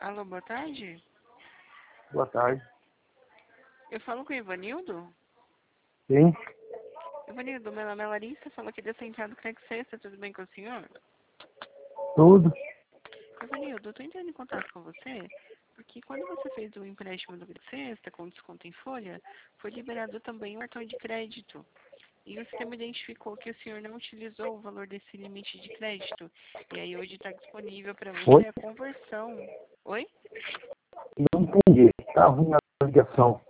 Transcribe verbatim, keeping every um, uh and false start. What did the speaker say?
Alô, boa tarde. Boa tarde. Eu falo com o Ivanildo? Sim? Ivanildo, meu nome é Larissa, falo aqui da Central do Craig Sexta, tudo bem com o senhor? Tudo? Ivanildo, eu tô entrando em contato com você, porque quando você fez o empréstimo do Craig Sexta, com desconto em folha, foi liberado também o cartão de crédito. E o sistema identificou que o senhor não utilizou o valor desse limite de crédito. E aí hoje está disponível para você Oi? a conversão. Oi? Não entendi. Tá ruim a ligação.